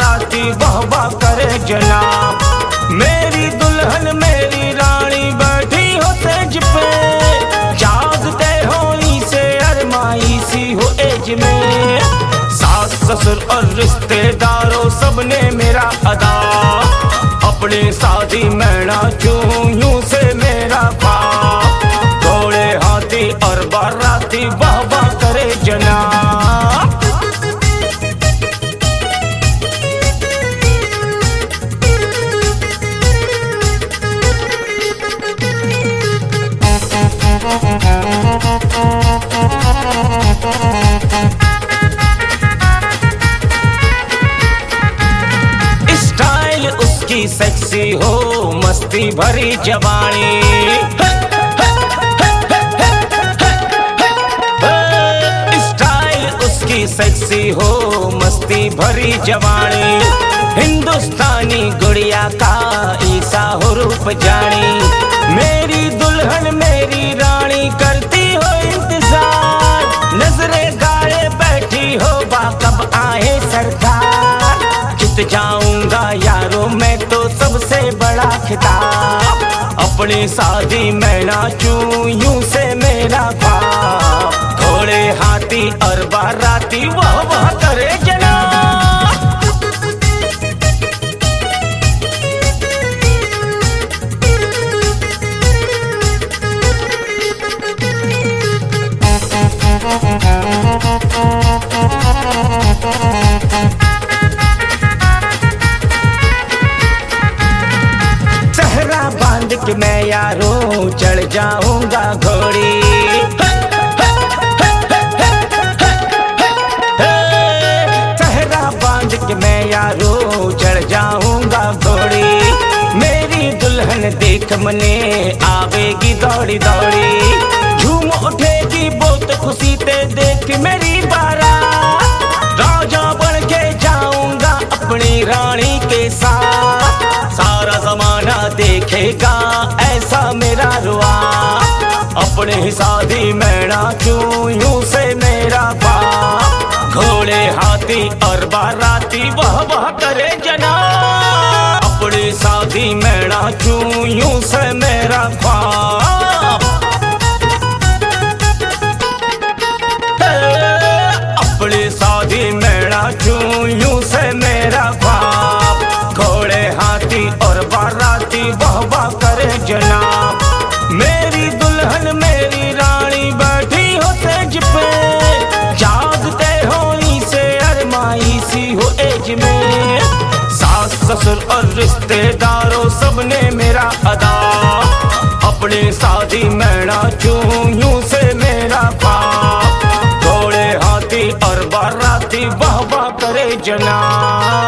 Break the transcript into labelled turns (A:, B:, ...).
A: बाराती वाह वाह करे जनाब। मेरी दुल्हन मेरी रानी बैठी हो तेज पे, जागते हो इसे अरमाई सी हो एज में। सास ससुर और रिश्तेदारों सबने मेरा अदा, अपनी शादी मैं नाचूं यूं से मेरा ख्वाब। घोड़े हाथी और बाराती वाह वाह करे जनाब। स्टाइल उसकी सेक्सी हो, मस्ती भरी जवानी। स्टाइल उसकी सेक्सी हो, मस्ती भरी जवानी। हिंदुस्तानी गुड़िया का ईसा हो रूप जानी। मेरी दुल्हन मेरी रानी करती हो इंतजार, नजरे गाड़े बैठी हो बा कब आए सरकार। जीत जाऊंगा यारों मैं तो सबसे बड़ा खिताब, अपनी शादी मैं नाचूं यूं से मेरा ख्वाब। घोड़े हाथी और बाराती वाह वाह करे जनाब। सहरा बांध के मैं यारों चढ़ जाऊंगा घोड़ी। सहरा बांध के मैं यारों चढ़ जाऊंगा घोड़ी। मेरी दुल्हन देख मने आवेगी दौड़ी दौड़ी, झूम उठेगी बहुत खुशी ते देख मेरी बारात। राजा बन के जाऊंगा अपनी रानी के साथ, सारा जमाना देखेगा ऐसा मेरा रुआ। अपने ही शादी मैं नाचूं यूं से मेरा ख्वाब। घोड़े हाथी और बाराती वाह वाह करे जनाब। अपनी शादी मैं नाचूं यूं से मेरा ख्वाब। अपनी शादी मैं नाचूं यूं से मेरा ख्वाब। घोड़े हाथी और बाराती वाह वाह करे जनाब। मेरी दुल्हन मेरी रानी बैठी हो तेज पे, जागते हो इसे अरमाई सी हो एज में। सास ससुर और रिश्तेदारों सबने मेरा अदा, अपनी शादी मैं नाचूं यूं से मेरा ख्वाब। घोड़े हाथी और बाराती वाह वाह करे जनाब।